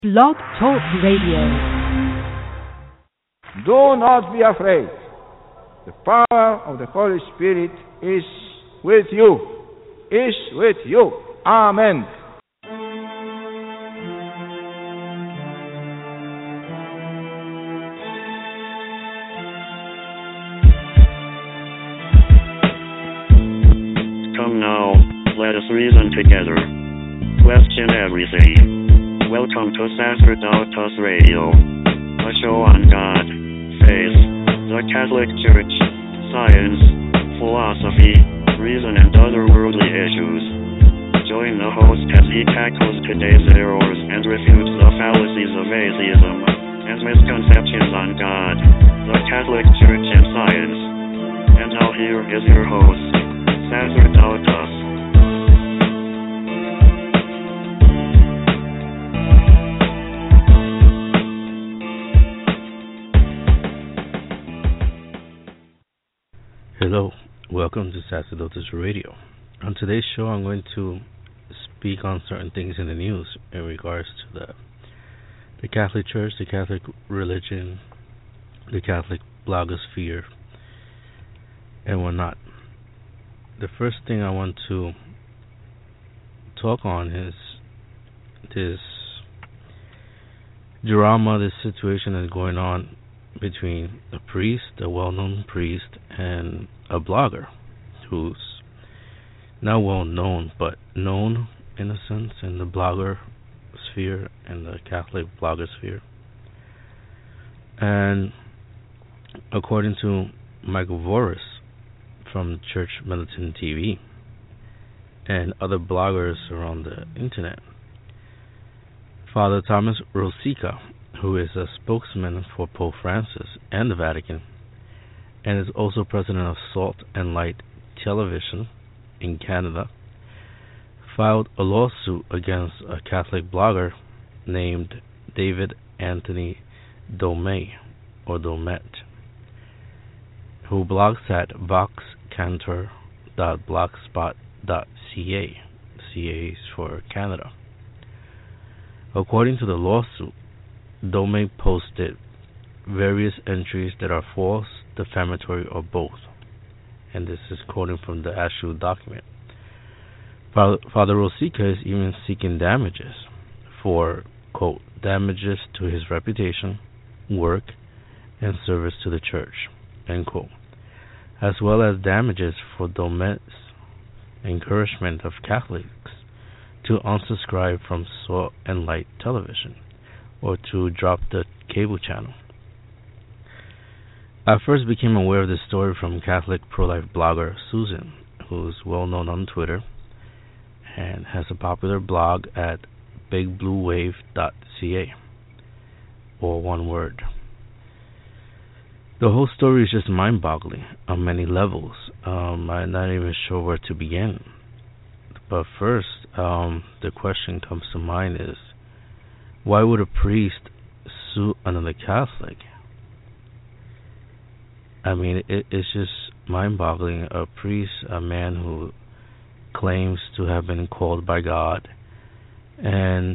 Blog Talk Radio. Do not be afraid. The power of the Holy Spirit is with you. Is with you. Amen. Come now, let us reason together. Question everything. Welcome to Sacerdotus Radio, a show on God, faith, the Catholic Church, science, philosophy, reason, and other worldly issues. Join the host as he tackles today's errors and refutes the fallacies of atheism and misconceptions on God, the Catholic Church, and science. And now here is your host, Sacerdotus. Hello, welcome to Sacerdotus Radio. On today's show, I'm going to speak on certain things in the news in regards to the Catholic Church, the Catholic religion, the Catholic blogosphere, and whatnot. The first thing I want to talk on is this drama, this situation that's going on between a priest, a well-known priest, and a blogger who's not well-known, but known in a sense in the blogger sphere and the Catholic blogger sphere. And according to Michael Voris from Church Militant TV and other bloggers around the internet, Father Thomas Rosica, who is a spokesman for Pope Francis and the Vatican, and is also president of Salt and Light Television in Canada, filed a lawsuit against a Catholic blogger named David Anthony Domey, or Domet, who blogs at voxcantor.blogspot.ca. CA is for Canada. According to the lawsuit, Domey posted various entries that are false, defamatory, or both. And this is quoting from the actual document. Father Rosica is even seeking damages for, quote, damages to his reputation, work, and service to the church, end quote, as well as damages for Domet's encouragement of Catholics to unsubscribe from Salt and Light Television, or to drop the cable channel. I first became aware of this story from Catholic pro-life blogger Susan, who's well known on Twitter and has a popular blog at bigbluewave.ca, or one word. The whole story is just mind-boggling on many levels. I'm not even sure where to begin. But first, the question comes to mind is, why would a priest sue another Catholic? I mean, it's just mind-boggling. A priest, a man who claims to have been called by God and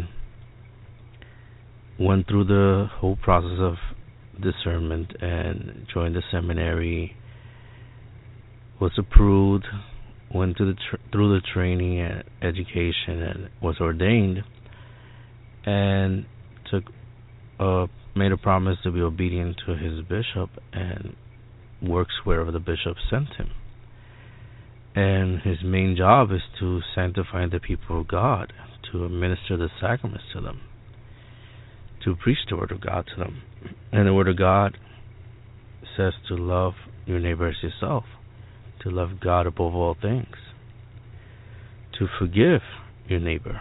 went through the whole process of discernment and joined the seminary, was approved, went through the training and education, and was ordained, and made a promise to be obedient to his bishop and works wherever the bishop sent him. And his main job is to sanctify the people of God, to administer the sacraments to them, to preach the word of God to them. And the word of God says to love your neighbor as yourself, to love God above all things, to forgive your neighbor,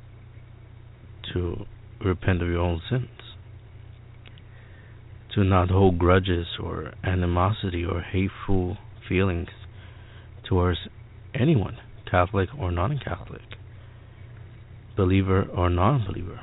to repent of your own sins, to not hold grudges or animosity or hateful feelings towards anyone, Catholic or non-Catholic, believer or non-believer.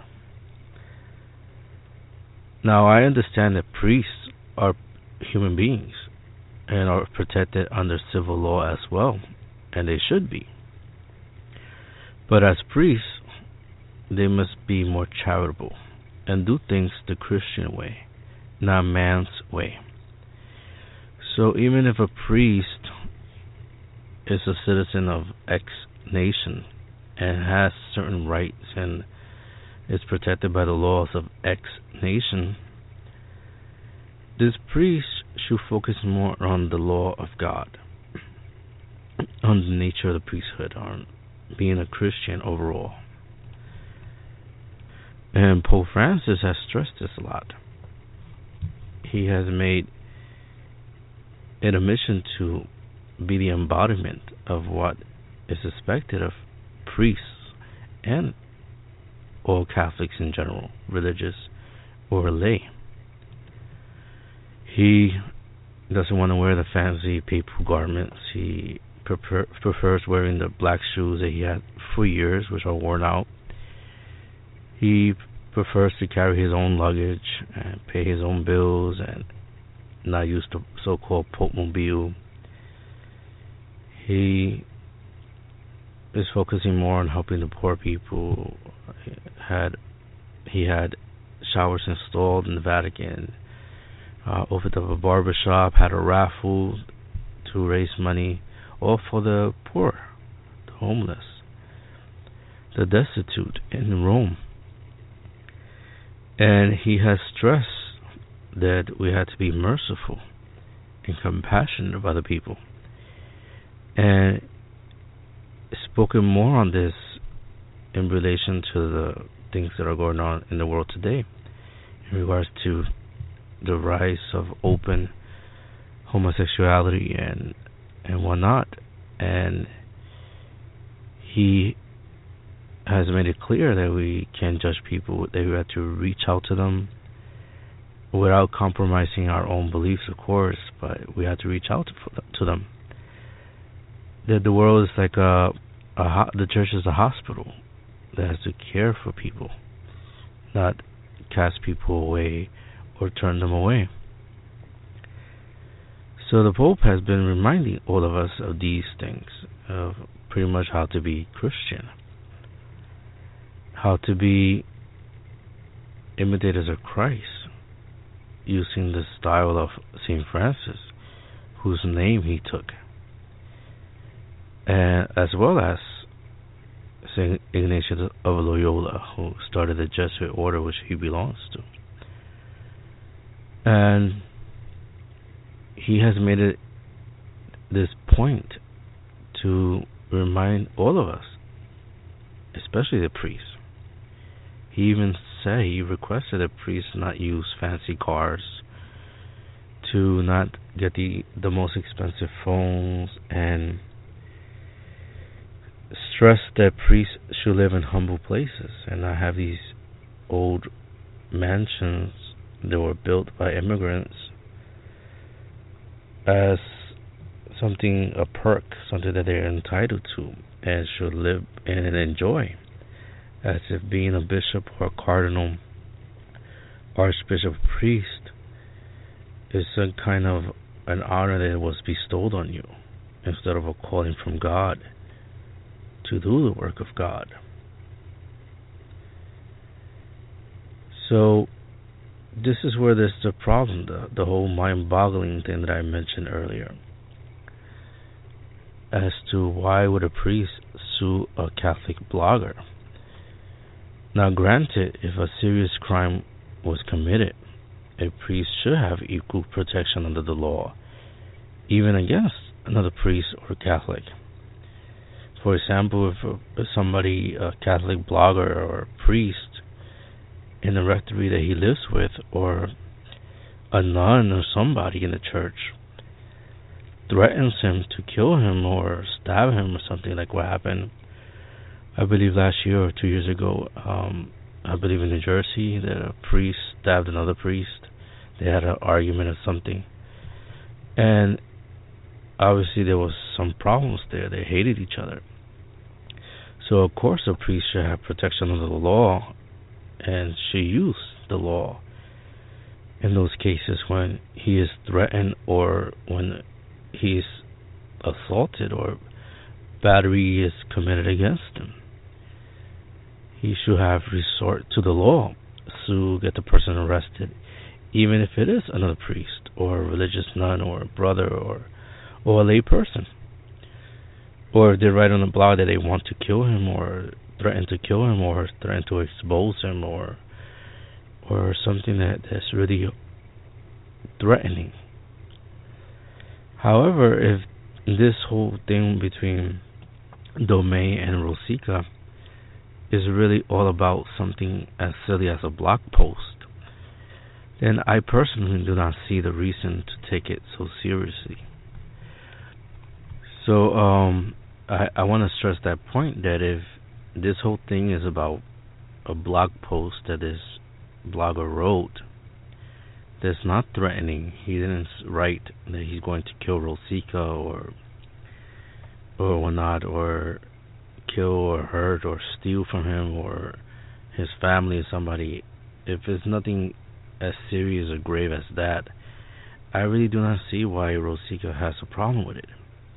Now, I understand that priests are human beings and are protected under civil law as well, and they should be. But as priests, they must be more charitable and do things the Christian way, not man's way. So even if a priest is a citizen of X nation and has certain rights and is protected by the laws of X nation, this priest should focus more on the law of God, on the nature of the priesthood, on being a Christian overall. And Pope Francis has stressed this a lot. He has made it a mission to be the embodiment of what is expected of priests and all Catholics in general, religious or lay. He doesn't want to wear the fancy papal garments. He prefers wearing the black shoes that he had for years, which are worn out. He prefers to carry his own luggage and pay his own bills and not use the so-called Pope-mobile. He is focusing more on helping the poor people. He had showers installed in the Vatican, opened up a barber shop, had a raffle to raise money, all for the poor, the homeless, the destitute in Rome. And he has stressed that we had to be merciful and compassionate of other people, and spoken more on this in relation to the things that are going on in the world today in regards to the rise of open homosexuality and whatnot. And he has made it clear that we can't judge people, that we have to reach out to them without compromising our own beliefs, of course, but we have to reach out to them. That the world is like the church is a hospital that has to care for people, not cast people away or turn them away. So the Pope has been reminding all of us of these things, of pretty much how to be Christian, how to be imitators of Christ, using the style of St. Francis, whose name he took, and as well as St. Ignatius of Loyola, who started the Jesuit order which he belongs to. And he has made it this point to remind all of us, especially the priests. He even said, he requested the priests not use fancy cars, to not get the most expensive phones, and stress that priests should live in humble places and not have these old mansions that were built by immigrants as something, a perk, something that they're entitled to and should live in and enjoy, as if being a bishop or a cardinal, archbishop, priest is some kind of an honor that was bestowed on you instead of a calling from God to do the work of God. So this is where there's the problem, the whole mind-boggling thing that I mentioned earlier, as to why would a priest sue a Catholic blogger. Now granted, if a serious crime was committed, a priest should have equal protection under the law, even against another priest or Catholic. For example, if somebody, a Catholic blogger or a priest in the rectory that he lives with, or a nun or somebody in the church, threatens him to kill him or stab him or something, like what happened, I believe last year or 2 years ago, I believe in New Jersey, that a priest stabbed another priest. They had an argument or something, and obviously there was some problems there. They hated each other. So of course a priest should have protection under the law and should use the law in those cases when he is threatened or when he is assaulted or battery is committed against him. He should have resort to the law sue, get the person arrested, even if it is another priest or a religious nun or a brother or a lay person. Or if they write on the blog that they want to kill him or threaten to kill him or threaten to expose him or something that's really threatening. However, if this whole thing between Domey and Rosica is really all about something as silly as a blog post, then I personally do not see the reason to take it so seriously. So I want to stress that point, that if this whole thing is about a blog post that this blogger wrote that's not threatening, he didn't write that he's going to kill Rosica or whatnot, or kill or hurt or steal from him or his family or somebody. If it's nothing as serious or grave as that, I really do not see why Rosica has a problem with it.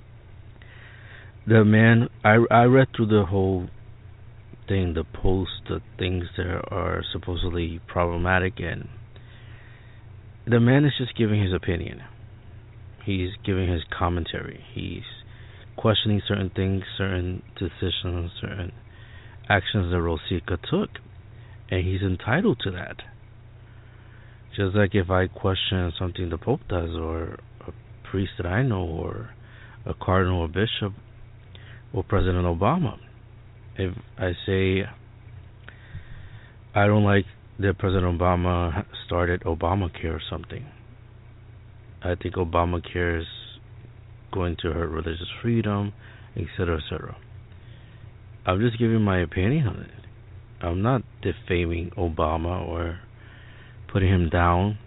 The man, I read through the whole thing, the post, the things that are supposedly problematic, and the man is just giving his opinion. He's giving his commentary. He's questioning certain things, certain decisions, certain actions that Rosica took, and he's entitled to that. Just like if I question something the Pope does, or a priest that I know, or a cardinal or bishop, or President Obama. If I say I don't like that President Obama started Obamacare or something, I think Obamacare is going to hurt religious freedom, etc., etc. I'm just giving my opinion on it. I'm not defaming Obama or putting him down.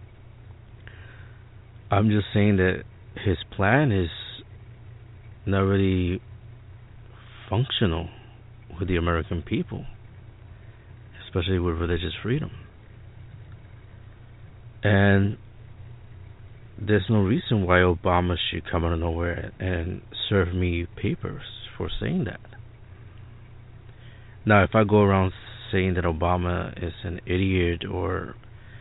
I'm just saying that his plan is not really functional with the American people, especially with religious freedom. And there's no reason why Obama should come out of nowhere and serve me papers for saying that. Now, if I go around saying that Obama is an idiot or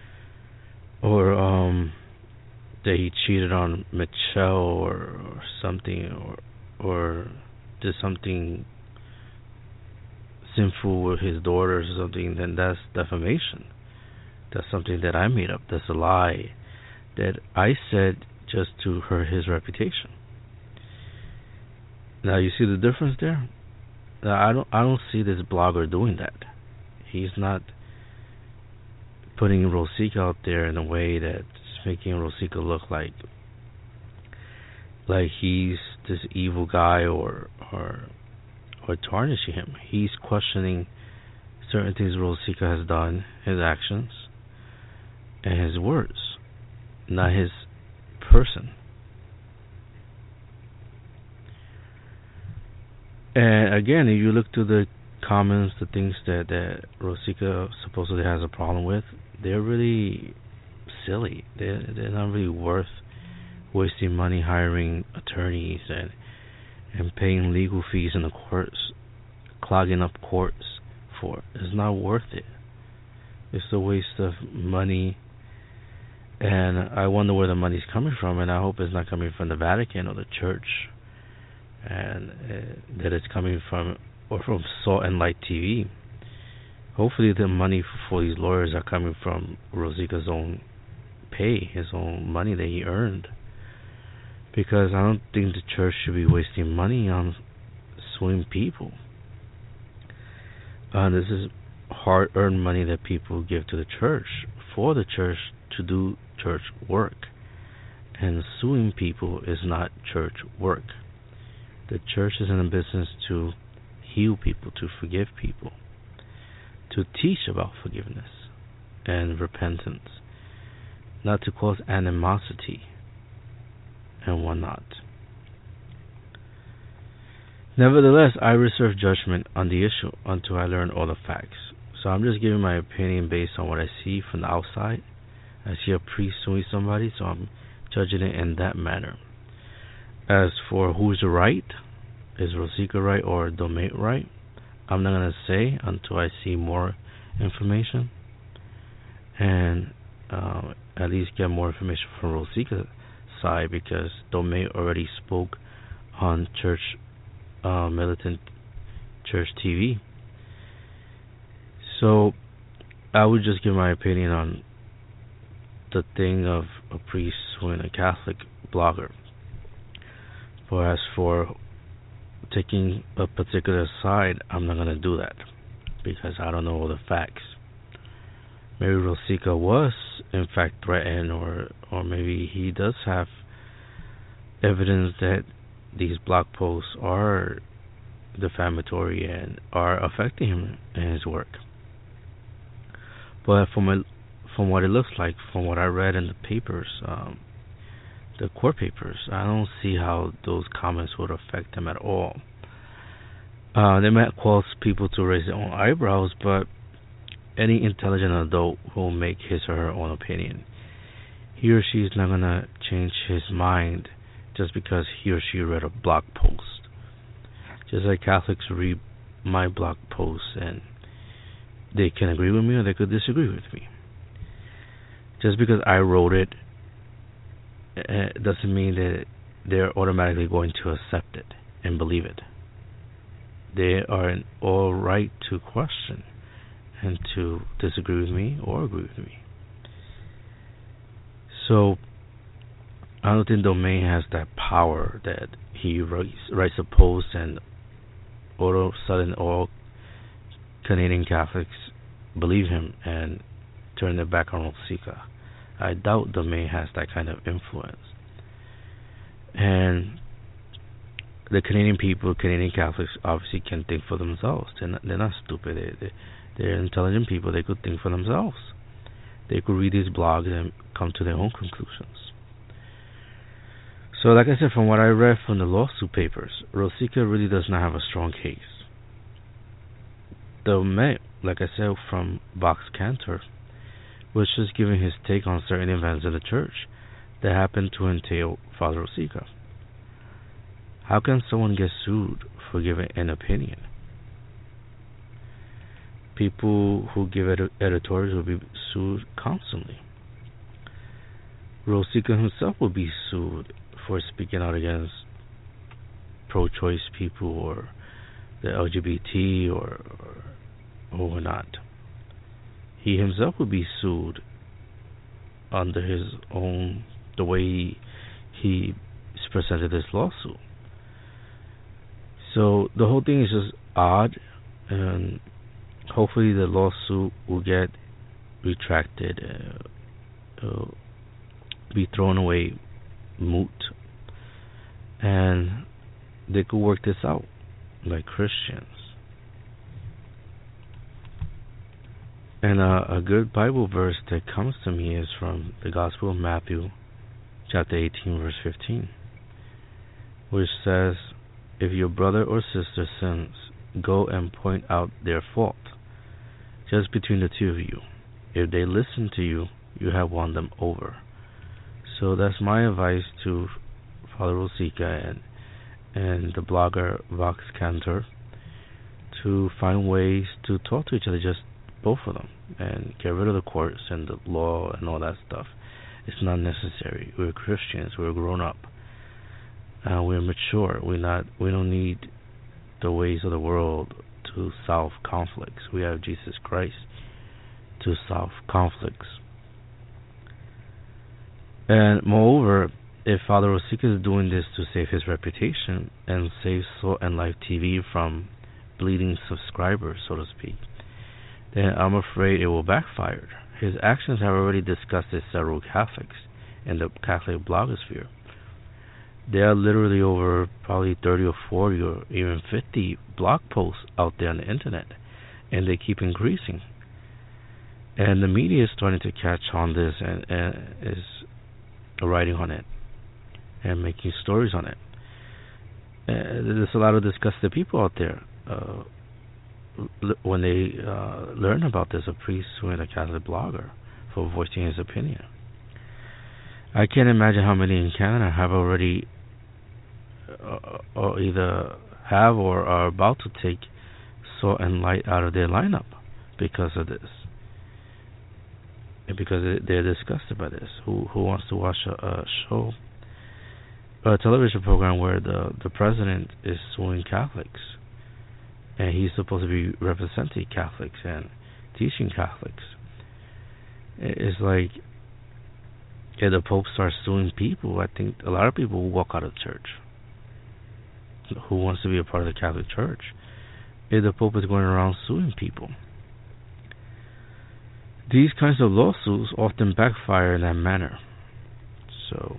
that he cheated on Michelle or something, or did something sinful with his daughters or something, then that's defamation. That's something that I made up. That's a lie that I said just to hurt his reputation. Now you see the difference there? Now, I don't see this blogger doing that. He's not putting Rosica out there in a way that's making Rosica look like he's this evil guy or tarnishing him. He's questioning certain things Rosica has done, his actions and his words, not his person. And again, if you look to the comments, the things that Rosica supposedly has a problem with, they're really silly. They're not really worth wasting money hiring attorneys and paying legal fees in the courts, clogging up courts for. It's not worth it. It's a waste of money, and I wonder where the money's coming from, and I hope it's not coming from the Vatican or the church, and that it's coming from Salt and Light TV. Hopefully the money for these lawyers are coming from Rosica's own pay, his own money that he earned. Because I don't think the church should be wasting money on suing people. This is hard-earned money that people give to the church, for the church to do church work. And suing people is not church work. The church is in the business to heal people, to forgive people, to teach about forgiveness and repentance, not to cause animosity and whatnot. Nevertheless, I reserve judgment on the issue until I learn all the facts. So I'm just giving my opinion based on what I see from the outside. I see a priest suing somebody, so I'm judging it in that manner. As for who's right, is Rosica right or Domey right, I'm not going to say until I see more information. and at least get more information from Rosica's side, because Domain already spoke on Militant Church TV. So I would just give my opinion on the thing of a priest suing a Catholic blogger. But as for taking a particular side, I'm not going to do that, because I don't know all the facts. Maybe Rosica was in fact threatened, or maybe he does have evidence that these blog posts are defamatory and are affecting him in his work. But from what it looks like, from what I read in the papers, the court papers, I don't see how those comments would affect him at all. They might cause people to raise their own eyebrows, but any intelligent adult will make his or her own opinion. He or she is not going to change his mind just because he or she read a blog post. Just like Catholics read my blog posts and they can agree with me or they could disagree with me. Just because I wrote it doesn't mean that they're automatically going to accept it and believe it. They are in all right to question and to disagree with me or agree with me. So I don't think Domain has that power that he writes a post and all of a sudden all Canadian Catholics believe him and turn their back on Rosica. I doubt Domain has that kind of influence. And the Canadian people, Canadian Catholics, obviously can think for themselves. They're not stupid. They're intelligent people. They could think for themselves. They could read these blogs and come to their own conclusions. So, like I said, from what I read from the lawsuit papers, Rosica really does not have a strong case. Domain, like I said, from Vox Cantor, was just giving his take on certain events in the church that happened to entail Father Rosica. How can someone get sued for giving an opinion? People who give editorials will be sued constantly. Rosica himself will be sued for speaking out against pro-choice people or the LGBT or not. He himself would be sued under his own, the way he presented this lawsuit. So the whole thing is just odd, and hopefully the lawsuit will get retracted, be thrown away, moot, and they could work this out like Christians. And a good Bible verse that comes to me is from the Gospel of Matthew, chapter 18, verse 15, which says, "If your brother or sister sins, go and point out their fault, just between the two of you. If they listen to you, you have won them over." So that's my advice to Father Rosica and the blogger Vox Cantor, to find ways to talk to each other, just both of them, and get rid of the courts and the law and all that stuff. It's not necessary. We're Christians. We're grown up. We're mature. We don't need the ways of the world to solve conflicts. We have Jesus Christ to solve conflicts. And moreover, if Father Rosica is doing this to save his reputation and save Salt and Life TV from bleeding subscribers, so to speak, then I'm afraid it will backfire. His actions have already disgusted several Catholics in the Catholic blogosphere. There are literally over probably 30 or 40 or even 50 blog posts out there on the internet, and they keep increasing. And the media is starting to catch on this and is writing on it and making stories on it. There's a lot of disgusted people out there. When they learn about this, a priest suing a Catholic blogger for voicing his opinion. I can't imagine how many in Canada have already or either have or are about to take Salt and Light out of their lineup because of this. because they're disgusted by this. Who wants to watch a show, a television program where the president is suing Catholics, and he's supposed to be representing Catholics and teaching Catholics? It's like, if the Pope starts suing people, I think a lot of people will walk out of church. Who wants to be a part of the Catholic Church if the Pope is going around suing people? These kinds of lawsuits often backfire in that manner. So,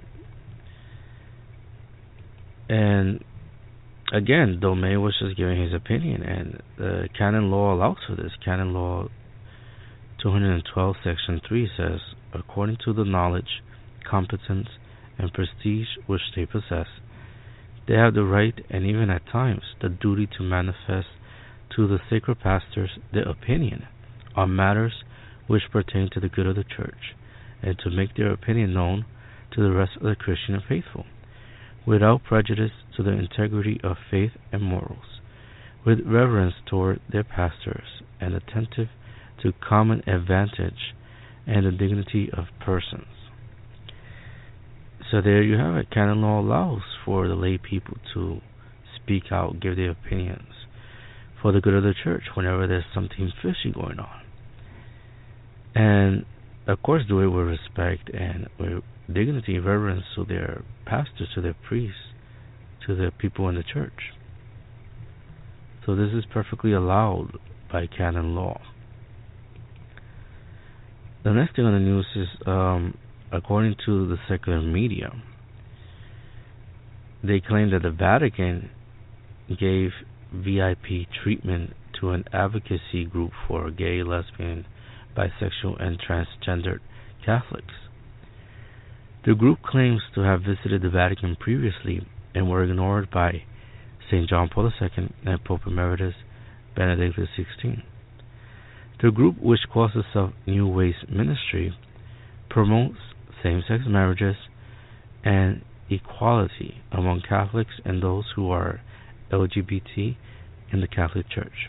and again, Domey was just giving his opinion, and the canon law allows for this. Canon law 212 section 3 says, according to the knowledge, competence, and prestige which they possess, they have the right, and even at times the duty, to manifest to the sacred pastors their opinion on matters which pertain to the good of the church, and to make their opinion known to the rest of the Christian and faithful, without prejudice to the integrity of faith and morals, with reverence toward their pastors, and attentive to common advantage and the dignity of persons. So there you have it. Canon law allows for the lay people to speak out, give their opinions for the good of the church whenever there's something fishy going on. And of course do it with respect and with dignity and reverence to their pastors, to their priests, to the people in the church. So this is perfectly allowed by canon law. The next thing on the news is, according to the secular media, they claim that the Vatican gave VIP treatment to an advocacy group for gay, lesbian, bisexual, and transgendered Catholics. The group claims to have visited the Vatican previously and were ignored by St. John Paul II and Pope Emeritus Benedict XVI. The group, which calls itself New Ways Ministry, promotes same-sex marriages and equality among Catholics and those who are LGBT in the Catholic Church.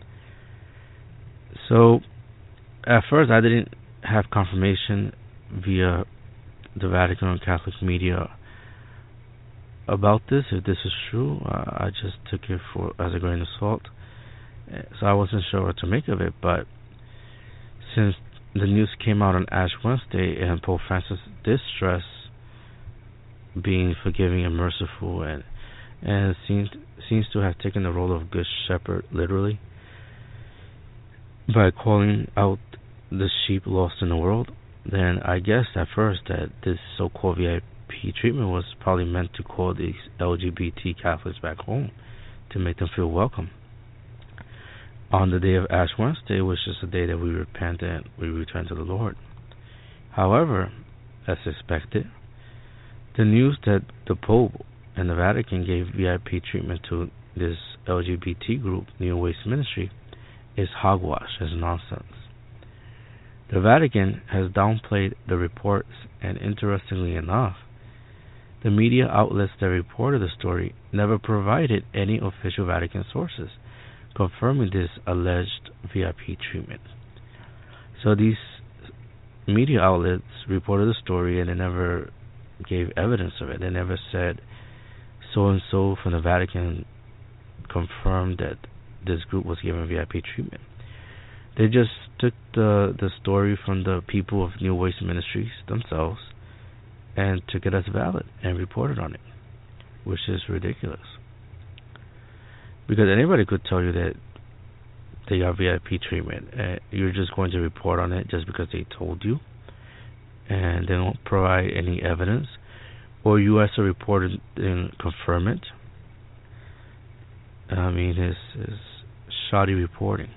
So, at first I didn't have confirmation via the Vatican or Catholic media about this, if this is true. I just took it as a grain of salt, so I wasn't sure what to make of it. But since the news came out on Ash Wednesday, and Pope Francis did stress being forgiving and merciful, and seems to have taken the role of Good Shepherd literally by calling out the sheep lost in the world, then I guessed at first that this so-called VIP treatment was probably meant to call these LGBT Catholics back home to make them feel welcome on the day of Ash Wednesday, which is the day that we repent and we return to the Lord. However, as expected, the news that the Pope and the Vatican gave VIP treatment to this LGBT group, New Ways Ministry, is hogwash, is nonsense. The Vatican has downplayed the reports, and interestingly enough, the media outlets that reported the story never provided any official Vatican sources confirming this alleged VIP treatment. So these media outlets reported the story and they never gave evidence of it. They never said so-and-so from the Vatican confirmed that this group was given VIP treatment. They just took the story from the people of New Ways Ministries themselves and took it as valid and reported on it, which is ridiculous. Because anybody could tell you that they got VIP treatment. You're just going to report on it just because they told you, and they don't provide any evidence, or you as a reporter didn't confirm it. I mean, it's shoddy reporting.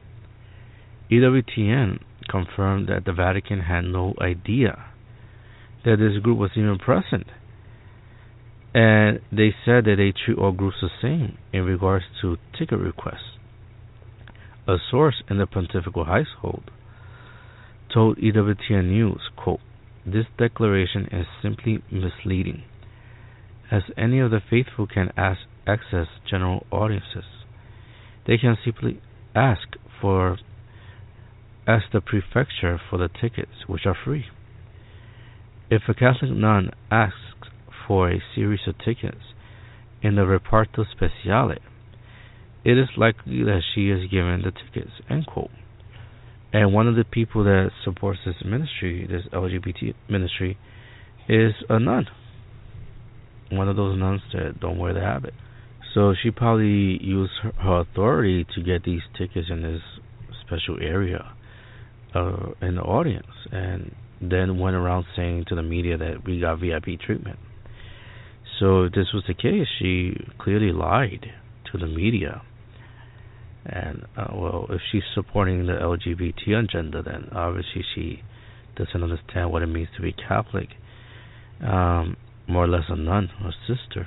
EWTN confirmed that the Vatican had no idea that this group was even present, and they said that they treat all groups the same in regards to ticket requests. A source in the pontifical household told EWTN News, quote, "This declaration is simply misleading, as any of the faithful can access general audiences. They can simply ask for ask the prefecture for the tickets, which are free. If a Catholic nun asks for a series of tickets in the Reparto Speciale, it is likely that she is given the tickets, end quote. And one of the people that supports this ministry, this LGBT ministry, is a nun. One of those nuns that don't wear the habit. So she probably used her authority to get these tickets in this special area in the audience, and then went around saying to the media that we got VIP treatment. So if this was the case, she clearly lied to the media. And, well, if she's supporting the LGBT agenda, then obviously she doesn't understand what it means to be Catholic. More or less a nun or sister.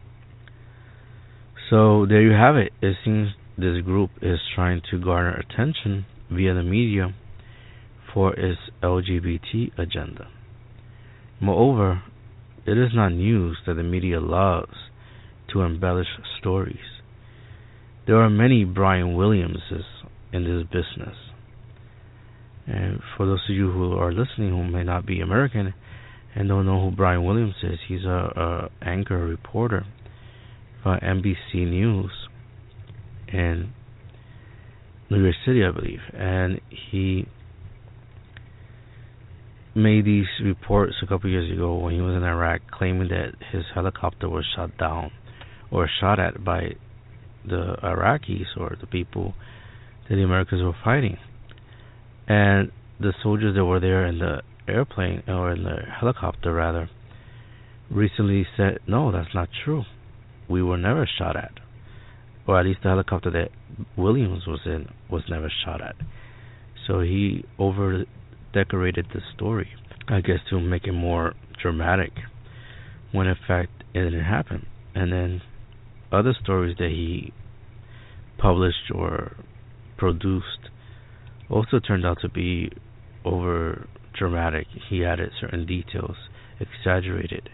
So there you have it. It seems this group is trying to garner attention via the media for its LGBT agenda. Moreover, it is not news that the media loves to embellish stories. There are many Brian Williamses in this business. And for those of you who are listening who may not be American and don't know who Brian Williams is, he's a anchor reporter for NBC News in New York City, I believe. And he made these reports a couple years ago when he was in Iraq, claiming that his helicopter was shot down or shot at by the Iraqis or the people that the Americans were fighting. And the soldiers that were there in the airplane, or in the helicopter rather, recently said, no, that's not true. We were never shot at. Or at least the helicopter that Williams was in was never shot at. So he over-decorated the story, I guess, to make it more dramatic, when in fact it didn't happen. And then other stories that he published or produced also turned out to be over dramatic. He added certain details, exaggerated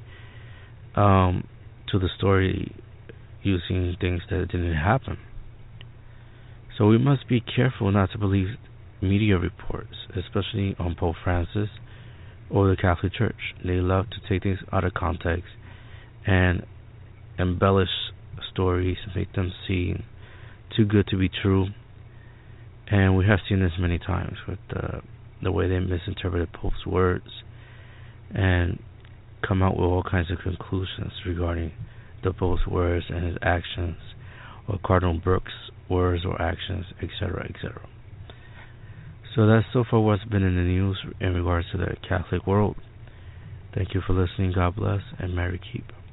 to the story, using things that didn't happen. So we must be careful not to believe media reports, especially on Pope Francis or the Catholic Church. They love to take things out of context and embellish stories, make them seem too good to be true. And we have seen this many times with the way they misinterpreted Pope's words and come out with all kinds of conclusions regarding the Pope's words and his actions, or Cardinal Brooks' words or actions, etc., etc. So that's so far what's been in the news in regards to the Catholic world. Thank you for listening. God bless, and Mary keep.